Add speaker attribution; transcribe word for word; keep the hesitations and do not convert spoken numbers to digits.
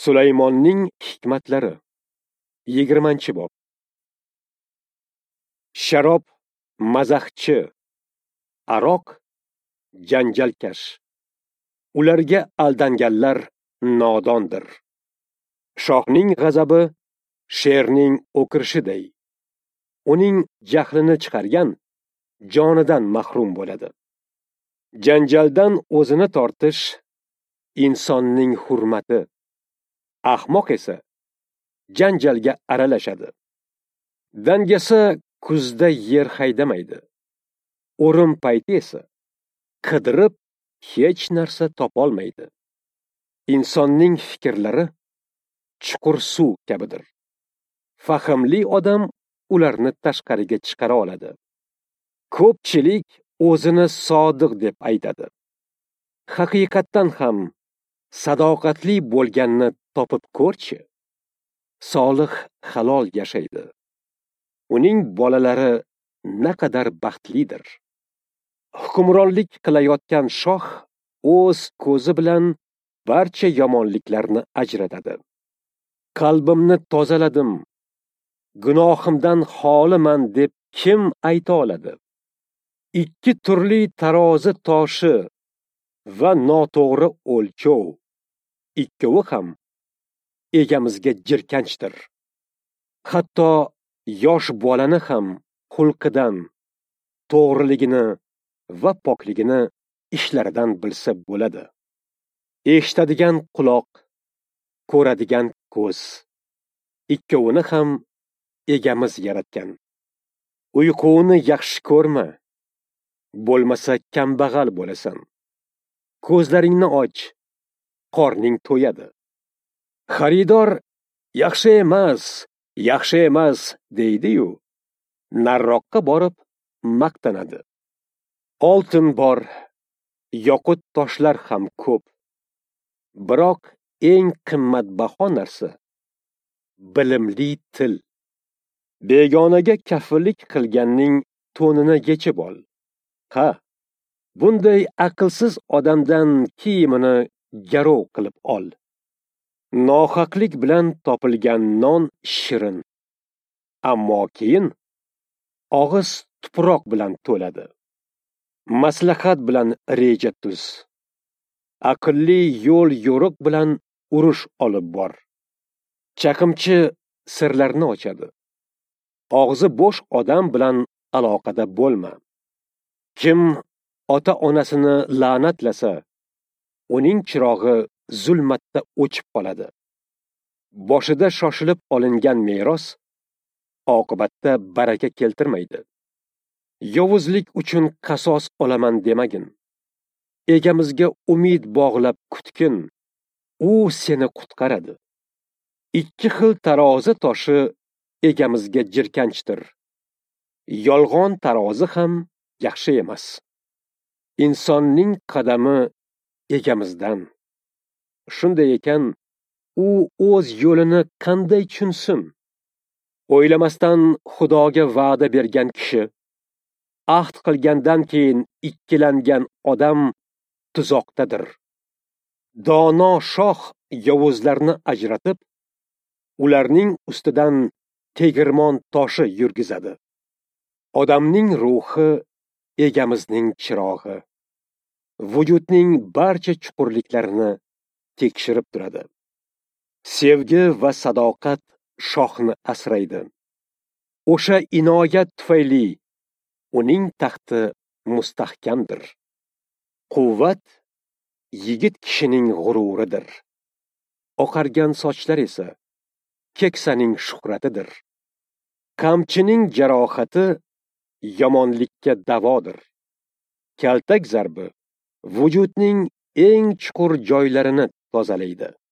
Speaker 1: Sulaymonning hikmatlari. yigirmanchi bob. Sharob mazaxchi, aroq janjalkash. Ularga aldanganlar nodondir. Shohning g'azabi sherning o'kirishiday. Uning jahlini chiqargan jonidan mahrum bo'ladi. Janjaldan o'zini tortish insonning hurmati. Ahmoq esa janjalga aralashadi. Dangasa kuzda yer haydamaydi. O'rim payti esa qidirib hech narsa topolmaydi. Insonning fikrlari chuqur suv kabidir. Fahmli odam ularni tashqariga chiqara oladi. Ko'pchilik o'zini sodiq deb aytadi. Haqiqatdan ham sadoqatli bo'lganni topib ko'rchi. Solih halol yashaydi. Uning bolalari naqadar baxtlidir. Hukmronlik qilayotgan shoh o'z ko'zi bilan barcha yomonliklarni ajratadi. Qalbimni tozaladim, gunohimdan xoliman deb kim ayta oladi? Ikki turli tarozi toshi va noto'g'ri o'lchov, ikkovi ham egamizga jirkanchdir. Hatto yosh bolani ham xulqidan, to'g'riligini va pokligini ishlaridan bilsa bo'ladi. Eshitadigan quloq, ko'radigan ko'z, ikkovini ham egamiz yaratgan. Uyquni yaxshi ko'rma, bo'lmasa kambag'al bo'lasan. Ko'zlaringni och, qorning to'yadi. Xaridor yaxshi emas, yaxshi emas deydi-yu, nariroqqa borib maqtanadi. Oltin bor, yoqut toshlar ham ko'p. Biroq eng qimmatbaho narsa bilimli til. Begonaga kafillik qilganning to'nini yechib ol. Ha, bunday aqlsiz odamdan kiyimini garov qilib ol. Nohaqlik bilan topilgan non shirin, ammo keyin og'iz tuproq bilan to'ladi. Maslahat bilan reja tuz. Aqlli yo'l yo'riq bilan urush olib bor. Chaqimchi sirlarni ochadi. Og'zi bo'sh odam bilan aloqada bo'lma. Kim ota-onasini la'natlasa, uning chirog'i zulmatda o'chib qoladi. Boshida shoshilib olingan meros oqibatda baraka keltirmaydi. Yovuzlik uchun qasos olaman demagin. Egamizga umid bog'lab kutgin, u seni qutqaradi. Ikki xil tarozi toshi egamizga jirkanchdir. Yolg'on tarozi ham yaxshi emas. Insonning qadami egamizdan. Shunday ekan, u o'z yo'lini qanday tushunsin? O'ylamasdan Xudoga va'da bergan kishi, ahd qilgandan keyin ikkilangan odam tuzoqdadir. Dono shoh yovuzlarni ajratib, ularning ustidan tegirmon toshi yurgizadi. Odamning ruhi egamizning chirog'i. Vujudning barcha chuqurliklarini tekshirib turadi. Sevgi va sadoqat shohni asraydi. O'sha inoyat tufayli uning taxti mustahkamdir. Quvvat yigit kishining g'ururidir. Oqargan sochlar esa keksaning shuhratidir. Qamchining jarohati yomonlikka davodir. Kaltak zarbi vujudning eng chuqur joylarini tozalaydi.